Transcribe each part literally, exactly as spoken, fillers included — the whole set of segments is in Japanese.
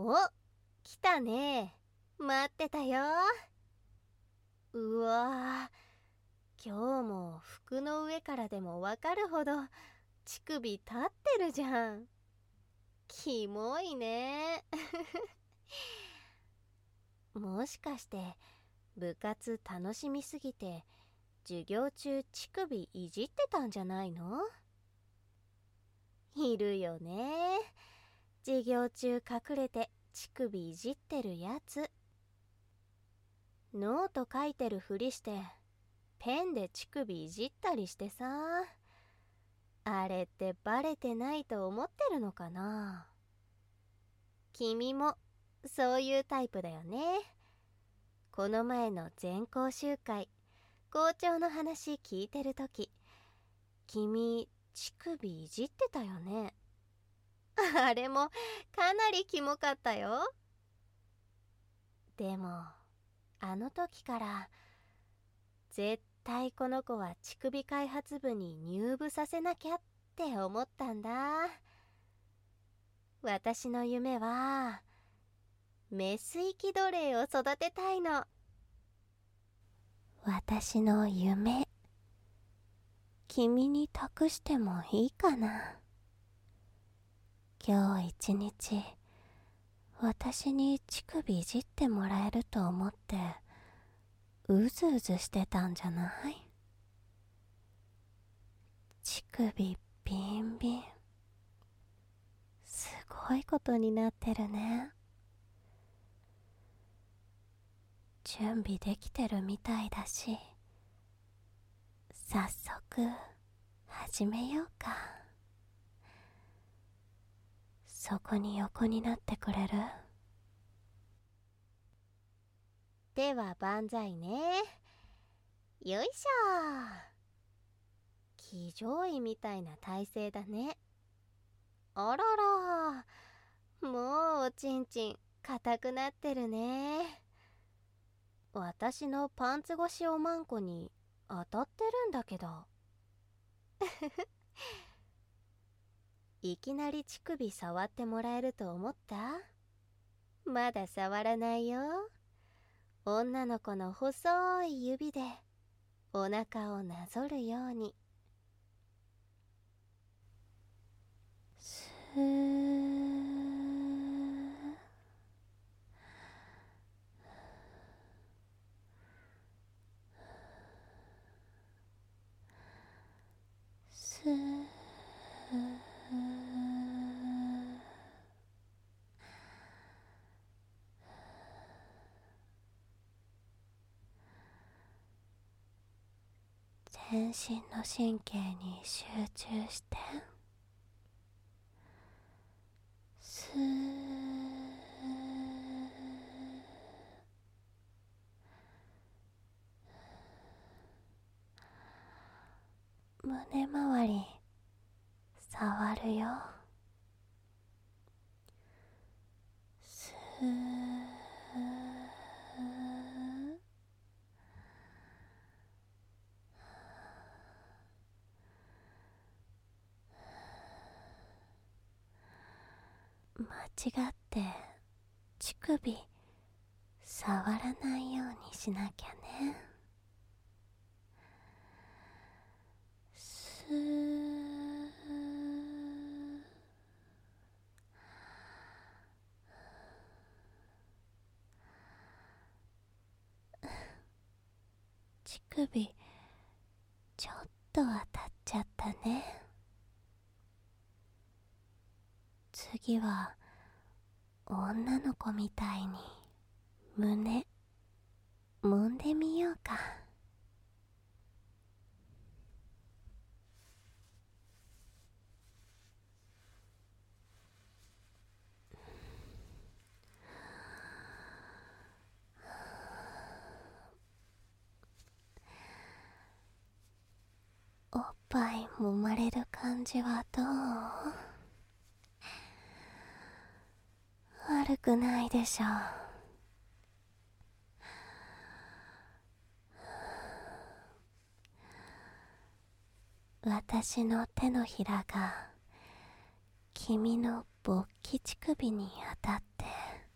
お、来たね。待ってたよ。うわー、今日も服の上からでもわかるほど乳首立ってるじゃん。キモいね。もしかして部活楽しみすぎて授業中乳首いじってたんじゃないの？いるよね。授業中隠れて乳首いじってるやつ。ノート書いてるふりしてペンで乳首いじったりしてさ。あれってバレてないと思ってるのかな？君もそういうタイプだよね。この前の全校集会、校長の話聞いてるとき、君乳首いじってたよね。あれもかなりキモかったよ。でもあの時から絶対この子は乳首開発部に入部させなきゃって思ったんだ。私の夢はメスイキ奴隷を育てたいの。私の夢、君に託してもいいかな。今日一日私に乳首いじってもらえると思ってうずうずしてたんじゃない？乳首ビンビン。すごいことになってるね。準備できてるみたいだし、早速始めようか。そこに横になってくれる？では万歳ね。よいしょ。騎乗位みたいな体勢だね。あらら、もうおちんちん硬くなってるね。私のパンツ越しおまんこに当たってるんだけど。いきなり乳首触ってもらえると思った？まだ触らないよ。女の子の細い指でお腹をなぞるように。スースー全身の神経に集中して。スー胸周り触るよ。スー間違って乳首触らないようにしなきゃね。スー乳首ちょっと当たっちゃったね。次は女の子みたいに胸揉んでみようか。おっぱい揉まれる感じはどう？悪くないでしょう。私の手のひらが君の勃起乳首に当たって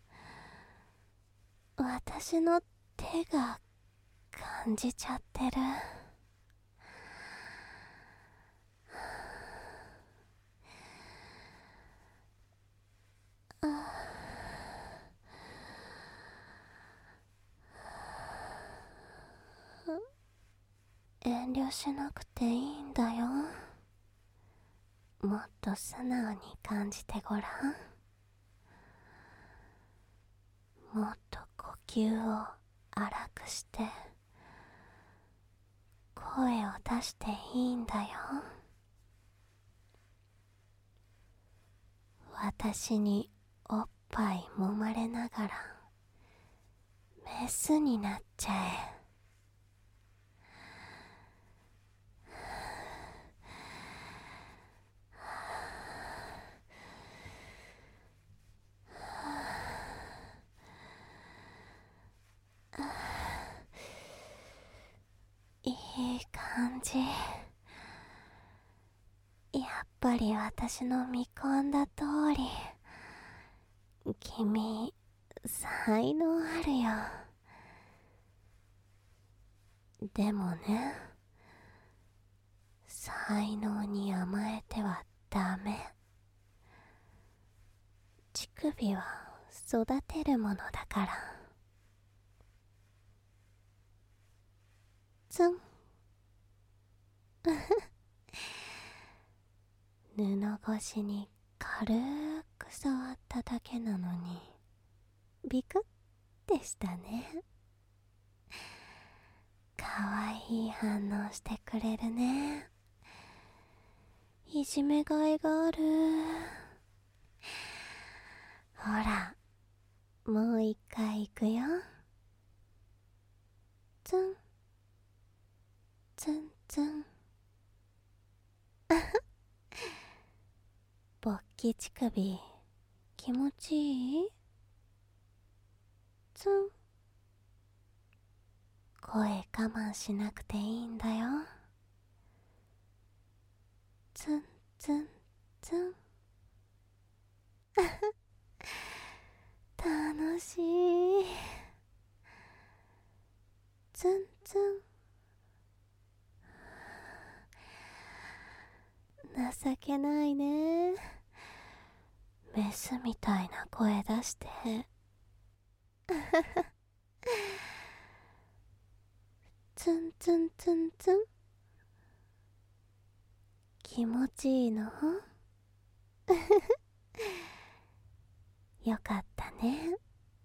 私の手が感じちゃってる。遠慮しなくていいんだよ。もっと素直に感じてごらん。もっと呼吸を荒くして声を出していいんだよ。私におっぱい揉まれながらメスになっちゃえ。いい感じ。やっぱり私の見込んだ通り、君、才能あるよ。でもね、才能に甘えてはダメ。乳首は育てるものだから。ツン。布越しに軽く触っただけなのにビクッてしたね。かわいい反応してくれるね。いじめがいがある。ほら、もう一回いくよ。ツンツンツン。勃起乳首気持ちいい？ツン。声我慢しなくていいんだよ。ツンツンツン。楽しい。ツンツン。情けないね。メスみたいな声出して。ツンツンツンツン。気持ちいいの？よかったね。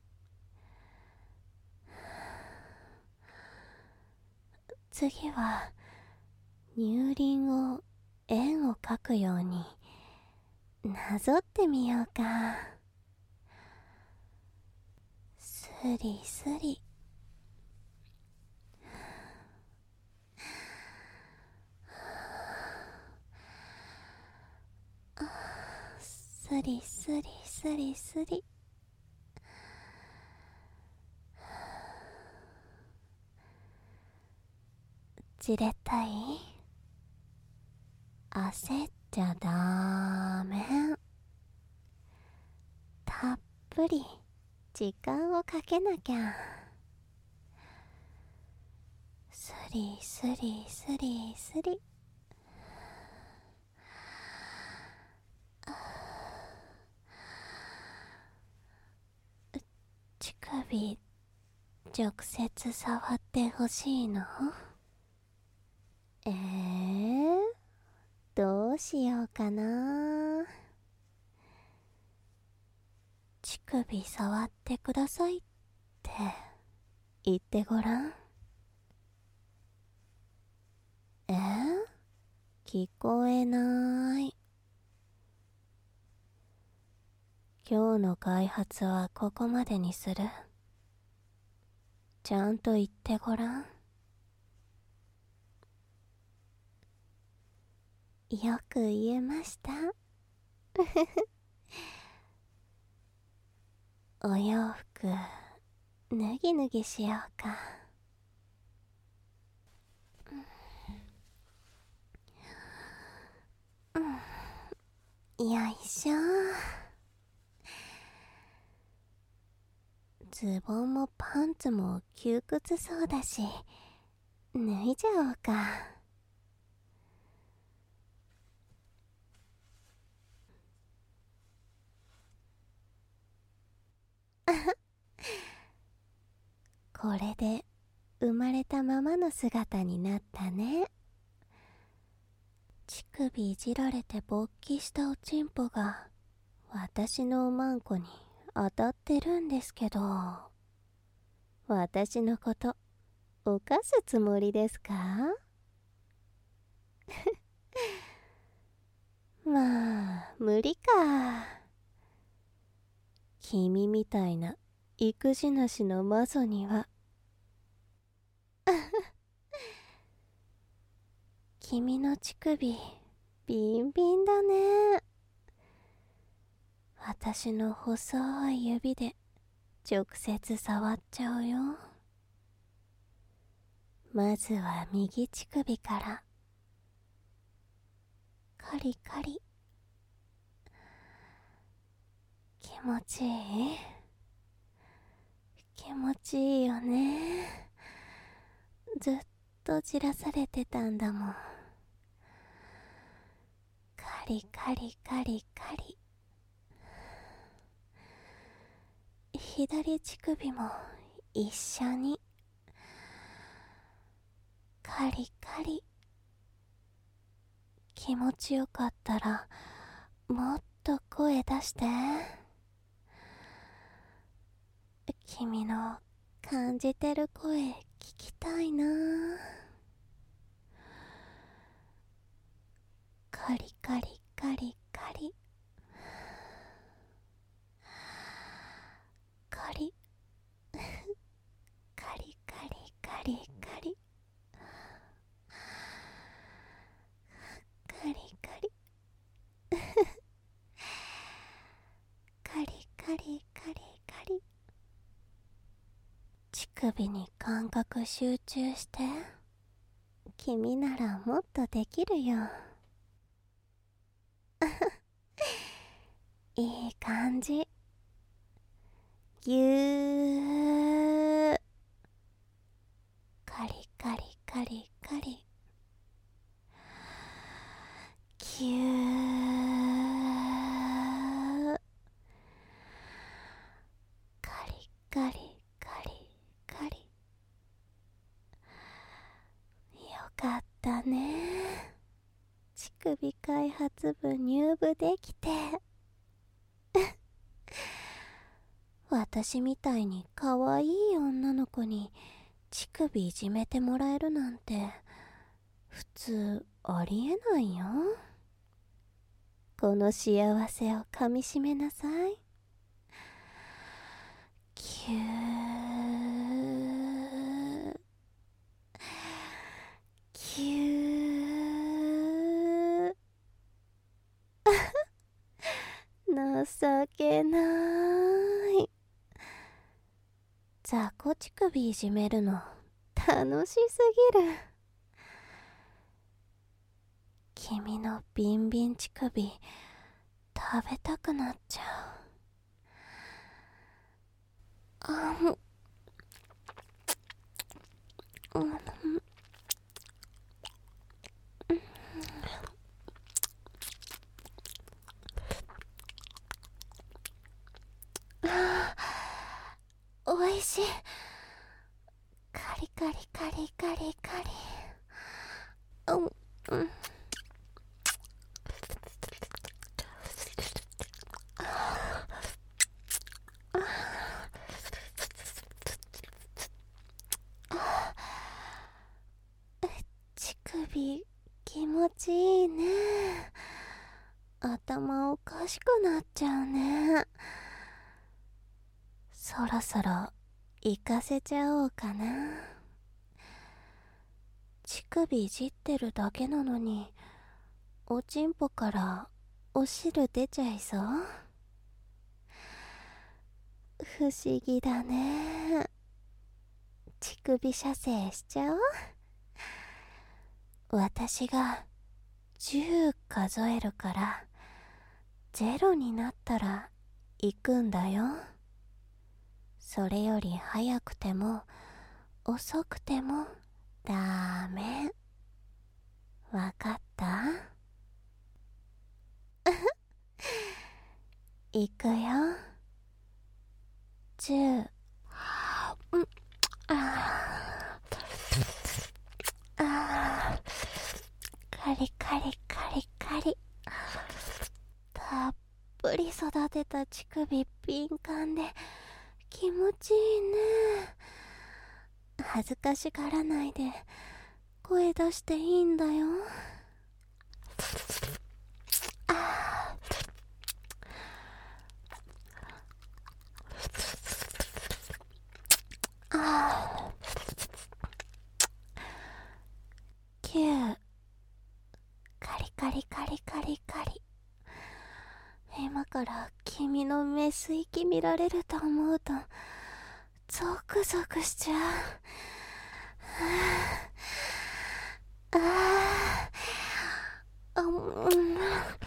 次は乳輪を円を描くようになぞってみようか。スリスリ。スリスリスリスリ。じれったい？焦っちゃダメ。たっぷり時間をかけなきゃ。スリスリスリスリ。乳首直接触ってほしいの？えー、どうしようかな。乳首触ってくださいって言ってごらん。えー、聞こえない。今日の開発はここまでにする。ちゃんと言ってごらん。よく言えました。お洋服脱ぎ脱ぎしようか。うん、よいしょ。 ズボンもパンツも窮屈そうだし、脱いじゃおうか。これで生まれたままの姿になったね。乳首いじられて勃起したおちんぽが私のおまんこに当たってるんですけど、私のこと犯すつもりですか？まあ無理か。君みたいな育児なしのマゾには。君の乳首ビンビンだね。私の細い指で直接触っちゃうよ。まずは右乳首から。カリカリ。気持ちいい？気持ちいいよね。ずっとじらされてたんだもん。カリカリカリカリ。左乳首も一緒に。カリカリ。気持ちよかったらもっと声出して。君の感じてる声聞きたいな。カリカリカリカリカリカリカリカリカリカリカリカリカリカリカリ。乳首に感覚集中して。君ならもっとできるよ。いい感じ。ぎゅー。カリカリカリカリ。ぎゅー。カリカリカリカリ。よかったね。乳首開発部入部できて。私みたいに可愛い女の子に乳首いじめてもらえるなんて普通ありえないよ。この幸せをかみしめなさい。キューキュー。情けない。雑魚乳首いじめるの楽しすぎる。君のビンビン乳首食べたくなっちゃう。あん、うん、おいしい。カリカリカリカリカリ。うん、うん。乳首気持ちいいね。頭おかしくなっちゃうね。そろそろ行かせちゃおうかな。乳首いじってるだけなのにおちんぽからお汁出ちゃいそう。不思議だね。乳首射精しちゃおう。私がじゅう数えるからゼロになったら行くんだよ。 それより早くても遅くてもダメ。わかった？いくよ。じゅう。うん。あーあー、カリカリカリカリ。たっぷり育てた乳首敏感で気持ちいいね。恥ずかしがらないで声出していいんだよ。あーあー、きゅう。カリカリカリカリカリ。今から君のメス息見られると思うとゾクゾクしちゃう。ああ、うん、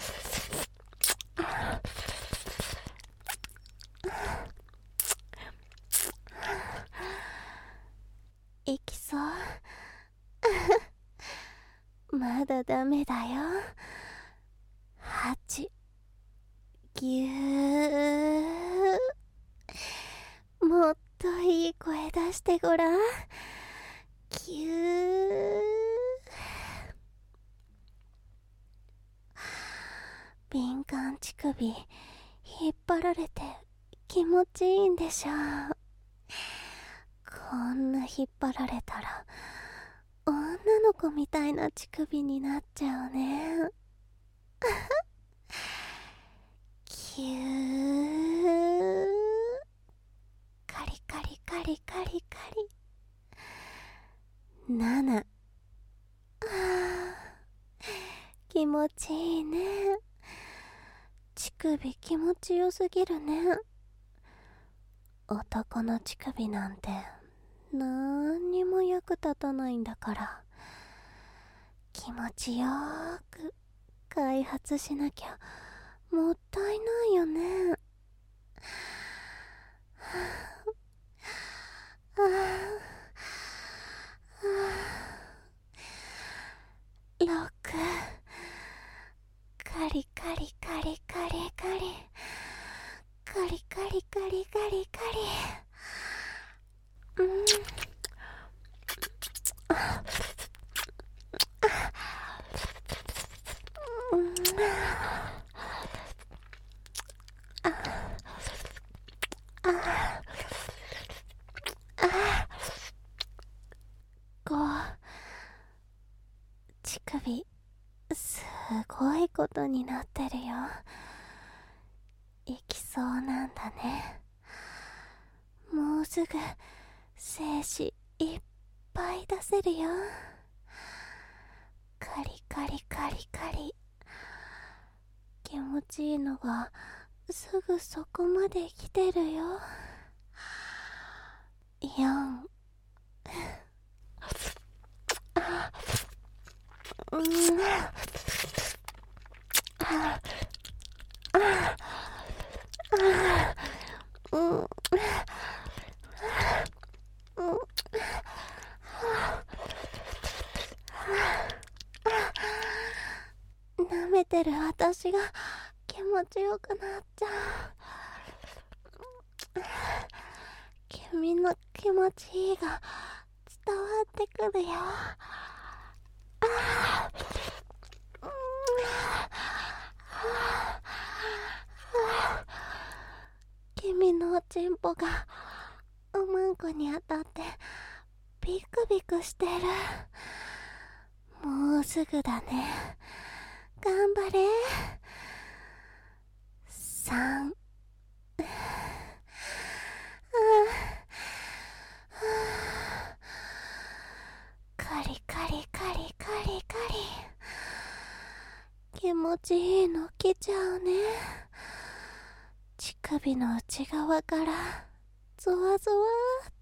いきそう。まだダメだよ。はち。ぎゅー。もっといい声出してごらん。ぎゅー。敏感乳首引っ張られて気持ちいいんでしょう。こんな引っ張られたら女の子みたいな乳首になっちゃうね。ぎゅー。カリカリカリカリカリ。なな。あー、気持ちいいね。乳首気持ちよすぎるね。男の乳首なんてなんにも役立たないんだから、気持ちよーく開発しなきゃもったいないよね。ああ、ろく。カリカリカリカリカリカリカリカリカリカリ。うん。ご。乳首すごいことになってるよ。いきそうなんだね。もうすぐ精子いっぱい出せるよ。カリカリカリカリ。気持ちいいのがすぐそこまで来てるよ。よん。うん。舐めてる私が気持ちよくなっちゃう。君の気持ちいいが伝わってくるよ。君のおちんぽがおまんこに当たってビクビクしてる。もうすぐだね。頑張れ。さん。カリカリカリカリカリ。気持ちいいの来ちゃうね。乳首の内側からゾワゾワって。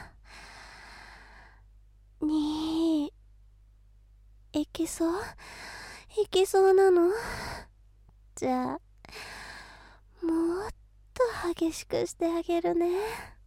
に。いきそう？いきそうなの？じゃあもっと激しくしてあげるね。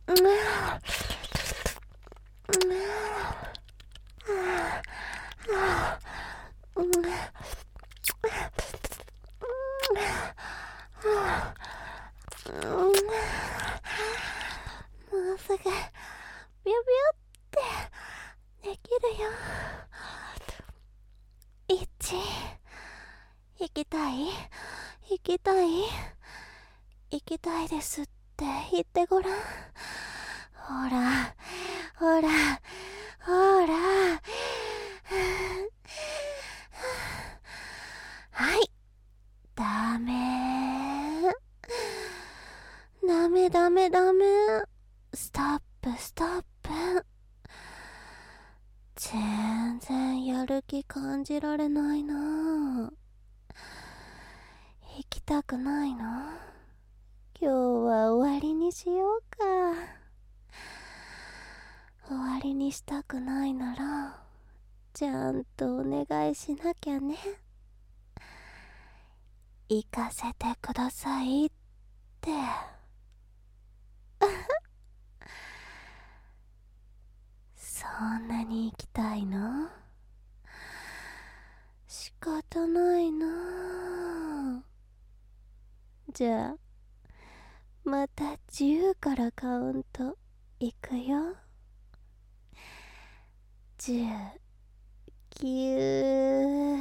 もうすぐビュビュってできるよ。いち、行きたい行きたい行きたいですって言ってごらん。ほらほらほらはい、ダメダメダメダメ、ストップストップ。全然やる気感じられないな。行きたくないの？今日は終わりにしようか。終わりにしたくないならちゃんとお願いしなきゃね。行かせてくださいってそんなに行きたいの？仕方ないな。じゃあまたじゅうからカウントいくよ。じゅう、きゅう、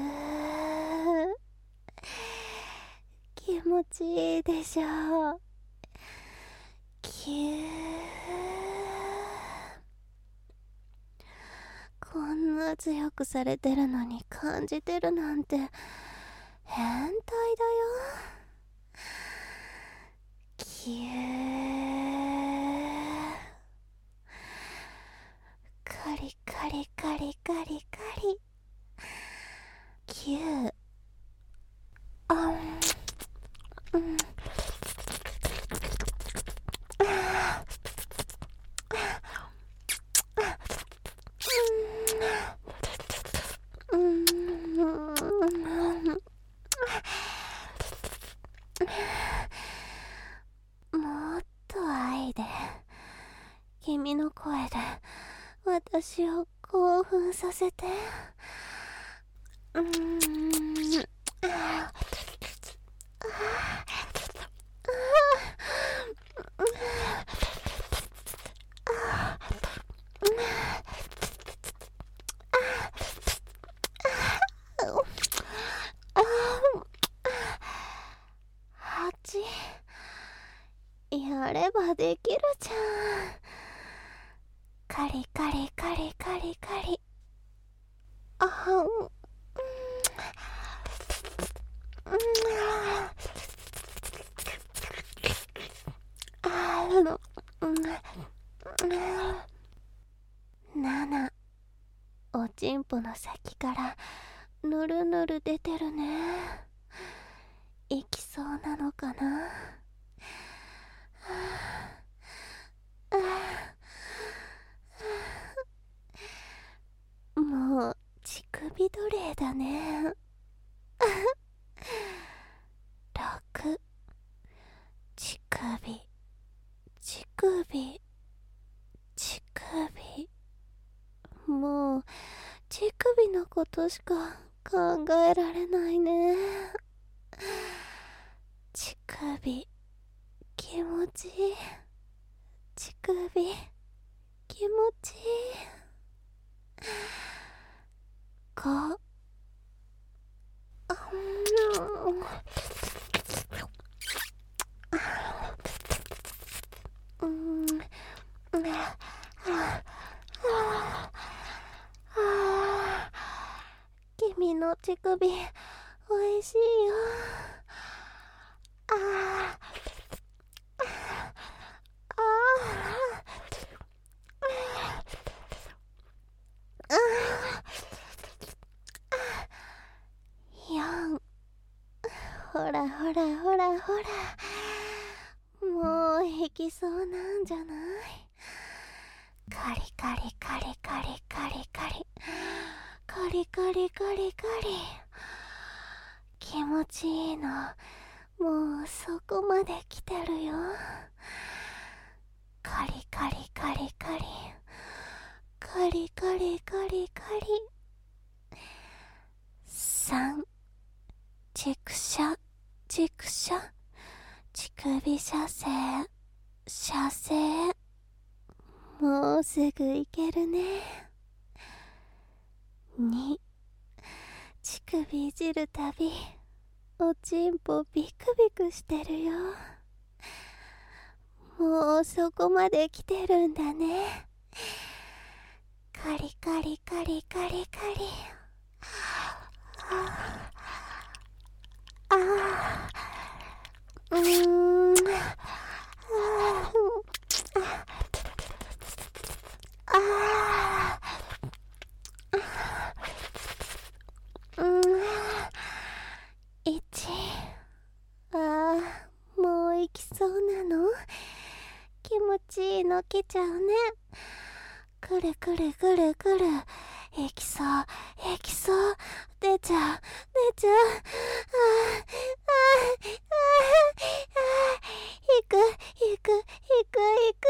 気持ちいいでしょう。きゅう、こんな強くされてるのに感じてるなんて変態だよ。きゅう、カリカリカリカリカリ。きゅう、あん、うん、うん、もっと愛で、君の声で私を興奮させて。うーん、はち、やればできるじゃん。カリカリカリカリカリ。あん、あの、なな、おちんぽの先からぬるぬる出てるね。いきそうなのかな。もう乳首奴隷だね。ろく、乳首乳首乳首。もう乳首のことしか考えられないね。乳首気持ちいい。乳首気持ちいい。ご、あん、うん、君の乳首おいしいよ。ああああ、よん、ほらほらほらほら、もういきそうなんじゃない？カリカリカリカリカリカリカリカリカリカリ。気持ちいいのもうそこまで来てるよ。 カリカリカリカリカリカリカリカリ。さん、ちくしゃちくしゃ、乳首射精射精。もうすぐいけるね。に、乳首いじるたびおちんぽビクビクしてるよ。もうそこまで来てるんだね。カリカリカリカリカリ。ああ、うーん、ああ、うん、いち、ああ、もう行きそうなの？気持ちいいの来ちゃうね。くるくるくるくる、行きそう行きそう、出ちゃう出ちゃう。ああ、ああ、ああ、行く行く行く行く。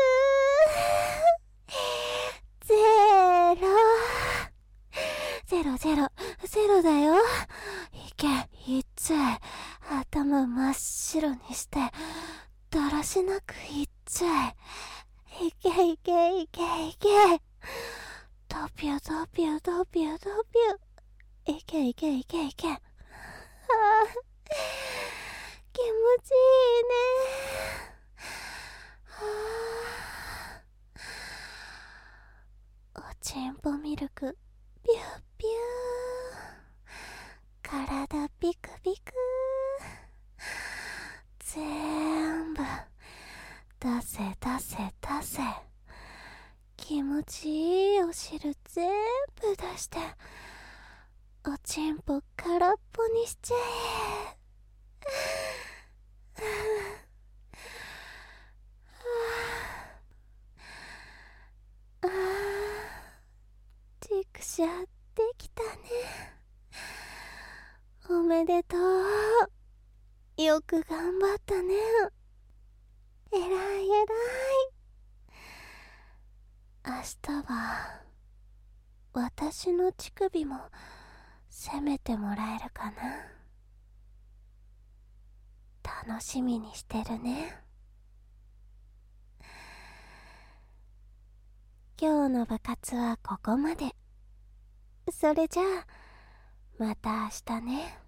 ゼロゼロゼロゼロだよ。いけ、いっちゃえ。頭真っ白にしてだらしなくいっちゃえ。いけいけいけいけ。ドピュドピュドピュドピュ。いけいけいけいけ。ああ、気持ちいいね。はあ、おちんぽミルクピューピュー、体ピクピク、全部出せ出せ出せ。気持ちいいお汁全部出しておちんぽ空っぽにしちゃえ。ああ、ちくしゃできたね。おめでとう。よく頑張ったね。えらいえらい。明日は私の乳首も責めてもらえるかな。楽しみにしてるね。今日の部活はここまで。それじゃあまた明日ね。